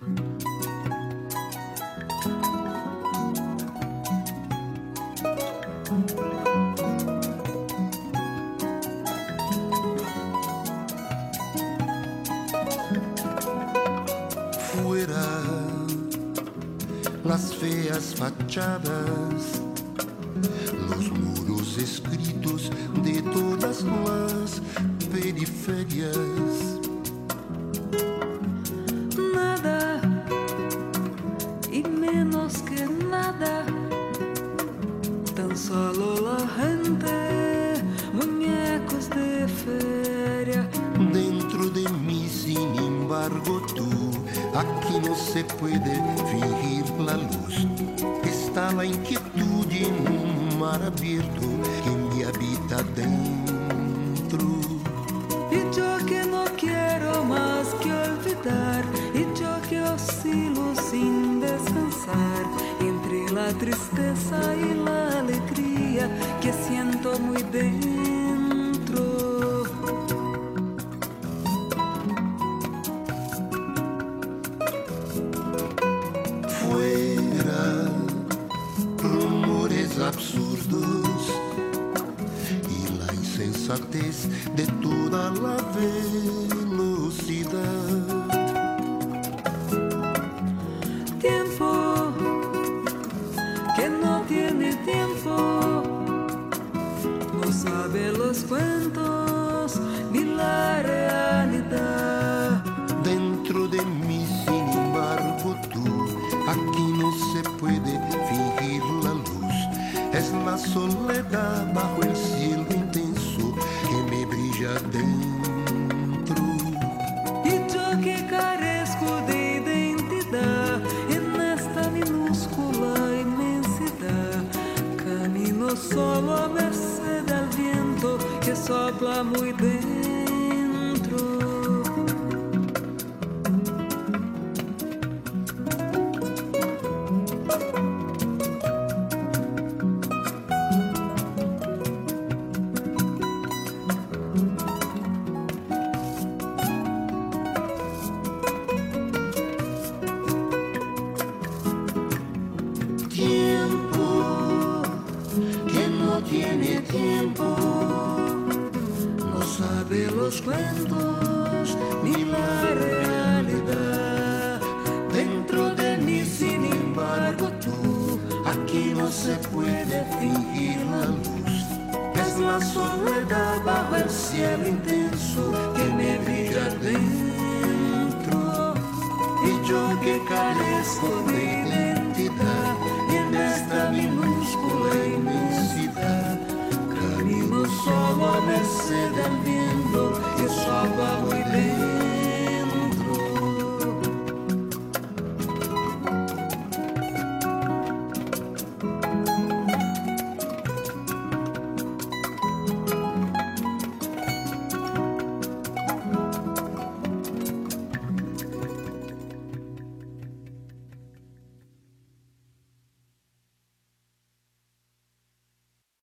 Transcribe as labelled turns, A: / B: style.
A: Las feas fachadas, los muros escritos de todas las periferias.
B: Nada y menos que nada, tan solo la gente, muñecos de feria.
A: Dentro de mí, sin embargo, tú, aquí no se puede fingir la luz. Está la inquietud en un mar abierto que me habita dentro.
B: Y yo que no quiero más que olvidar, y yo que oscilo sin descansar entre la tristeza y la alegría que siento muy dentro.
A: Absurdos y la insensatez de toda la velocidad.
B: Tiempo que no tiene tiempo, no sabe los cuentos ni la realidad.
A: Dentro de mí, sin embargo, tú, aquí no se puede fingir la luz. Es la soledad bajo el cielo intenso que me brilla dentro.
B: Y yo que carezco de identidad en esta minúscula inmensidad, camino solo a merced del viento que sopla muy dentro.
A: Tiene tiempo, no sabe los cuentos ni la realidad. Dentro de mí, sin embargo, tú, aquí no se puede fingir la luz. Es la soledad bajo el cielo intenso que me brilla dentro. Y yo que carezco de identidad en esta minúscula inmensidad, camino solo a merced del viento que sopla muy dentro.